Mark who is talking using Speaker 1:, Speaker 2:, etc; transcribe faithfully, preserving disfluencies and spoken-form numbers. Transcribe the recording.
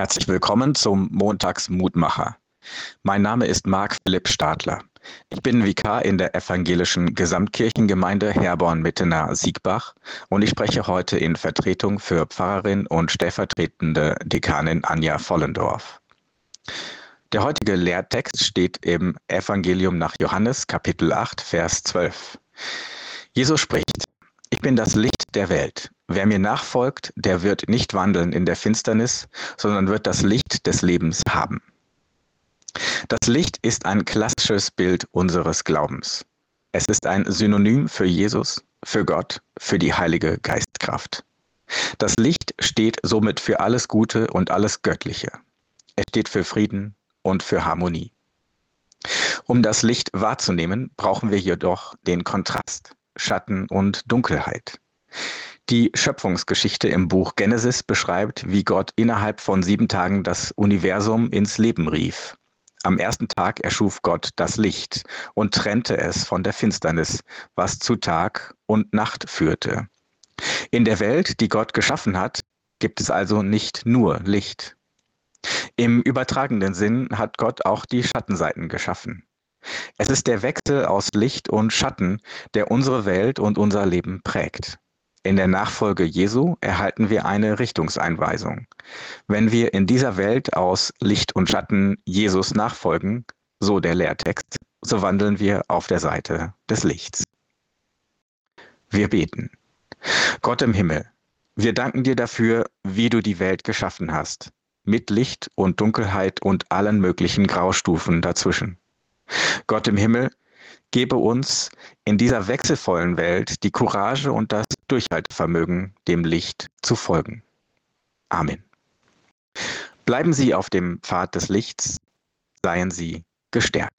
Speaker 1: Herzlich willkommen zum Montagsmutmacher. Mein Name ist Marc Philipp Stadler. Ich bin Vikar in der evangelischen Gesamtkirchengemeinde Herborn-Mittenau-Siegbach und ich spreche heute in Vertretung für Pfarrerin und stellvertretende Dekanin Anja Vollendorf. Der heutige Lehrtext steht im Evangelium nach Johannes, Kapitel acht, Vers zwölf. Jesus spricht: Ich bin das Licht der Welt. Wer mir nachfolgt, der wird nicht wandeln in der Finsternis, sondern wird das Licht des Lebens haben. Das Licht ist ein klassisches Bild unseres Glaubens. Es ist ein Synonym für Jesus, für Gott, für die Heilige Geistkraft. Das Licht steht somit für alles Gute und alles Göttliche. Es steht für Frieden und für Harmonie. Um das Licht wahrzunehmen, brauchen wir jedoch den Kontrast, Schatten und Dunkelheit. Die Schöpfungsgeschichte im Buch Genesis beschreibt, wie Gott innerhalb von sieben Tagen das Universum ins Leben rief. Am ersten Tag erschuf Gott das Licht und trennte es von der Finsternis, was zu Tag und Nacht führte. In der Welt, die Gott geschaffen hat, gibt es also nicht nur Licht. Im übertragenen Sinn hat Gott auch die Schattenseiten geschaffen. Es ist der Wechsel aus Licht und Schatten, der unsere Welt und unser Leben prägt. In der Nachfolge Jesu erhalten wir eine Richtungseinweisung. Wenn wir in dieser Welt aus Licht und Schatten Jesus nachfolgen, so der Lehrtext, so wandeln wir auf der Seite des Lichts. Wir beten. Gott im Himmel, wir danken dir dafür, wie du die Welt geschaffen hast, mit Licht und Dunkelheit und allen möglichen Graustufen dazwischen. Gott im Himmel, gebe uns in dieser wechselvollen Welt die Courage und das Durchhaltevermögen, dem Licht zu folgen. Amen. Bleiben Sie auf dem Pfad des Lichts, seien Sie gestärkt.